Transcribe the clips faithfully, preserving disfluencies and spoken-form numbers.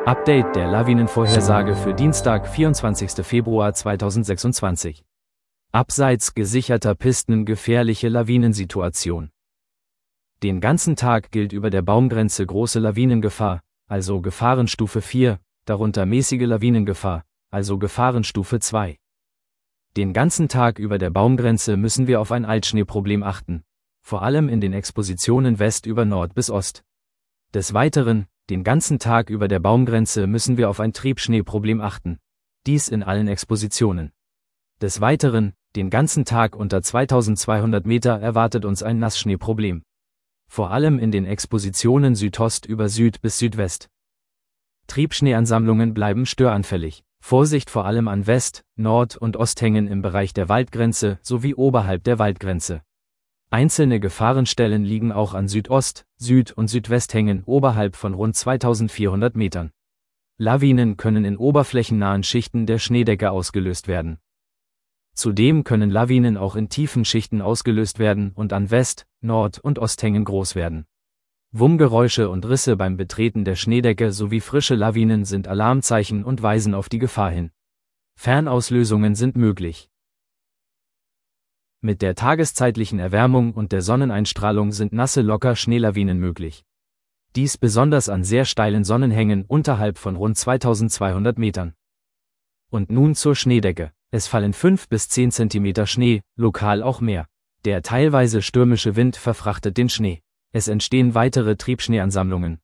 Update der Lawinenvorhersage für Dienstag, vierundzwanzigsten Februar zweitausendsechsundzwanzig. Abseits gesicherter Pisten gefährliche Lawinensituation. Den ganzen Tag gilt über der Baumgrenze große Lawinengefahr, also Gefahrenstufe vier, darunter mäßige Lawinengefahr, also Gefahrenstufe zwei. Den ganzen Tag über der Baumgrenze müssen wir auf ein Altschneeproblem achten, vor allem in den Expositionen West über Nord bis Ost. Des Weiteren, den ganzen Tag über der Baumgrenze müssen wir auf ein Triebschneeproblem achten, dies in allen Expositionen. Des Weiteren, den ganzen Tag unter zweitausendzweihundert Meter erwartet uns ein Nassschneeproblem. Vor allem in den Expositionen Südost über Süd bis Südwest. Triebschneeansammlungen bleiben störanfällig. Vorsicht vor allem an West-, Nord- und Osthängen im Bereich der Waldgrenze sowie oberhalb der Waldgrenze. Einzelne Gefahrenstellen liegen auch an Südost-, Süd- und Südwesthängen oberhalb von rund zweitausendvierhundert Metern. Lawinen können in oberflächennahen Schichten der Schneedecke ausgelöst werden. Zudem können Lawinen auch in tiefen Schichten ausgelöst werden und an West-, Nord- und Osthängen groß werden. Wummgeräusche und Risse beim Betreten der Schneedecke sowie frische Lawinen sind Alarmzeichen und weisen auf die Gefahr hin. Fernauslösungen sind möglich. Mit der tageszeitlichen Erwärmung und der Sonneneinstrahlung sind nasse Locker-Schneelawinen möglich. Dies besonders an sehr steilen Sonnenhängen unterhalb von rund zweitausendzweihundert Metern. Und nun zur Schneedecke. Es fallen fünf bis zehn Zentimeter Schnee, lokal auch mehr. Der teilweise stürmische Wind verfrachtet den Schnee. Es entstehen weitere Triebschneeansammlungen.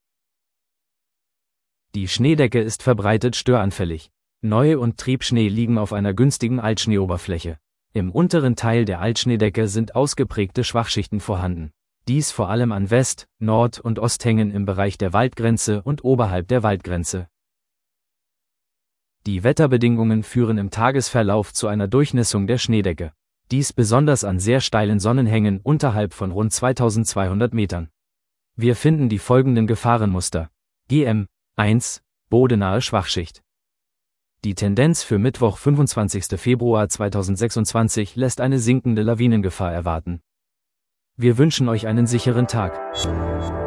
Die Schneedecke ist verbreitet störanfällig. Neu- und Triebschnee liegen auf einer günstigen Altschneeoberfläche. Im unteren Teil der Altschneedecke sind ausgeprägte Schwachschichten vorhanden. Dies vor allem an West-, Nord- und Osthängen im Bereich der Waldgrenze und oberhalb der Waldgrenze. Die Wetterbedingungen führen im Tagesverlauf zu einer Durchnässung der Schneedecke. Dies besonders an sehr steilen Sonnenhängen unterhalb von rund zweitausendzweihundert Metern. Wir finden die folgenden Gefahrenmuster. G M eins, bodenahe Schwachschicht. Die Tendenz für Mittwoch, fünfundzwanzigsten Februar zweitausendsechsundzwanzig lässt eine sinkende Lawinengefahr erwarten. Wir wünschen euch einen sicheren Tag.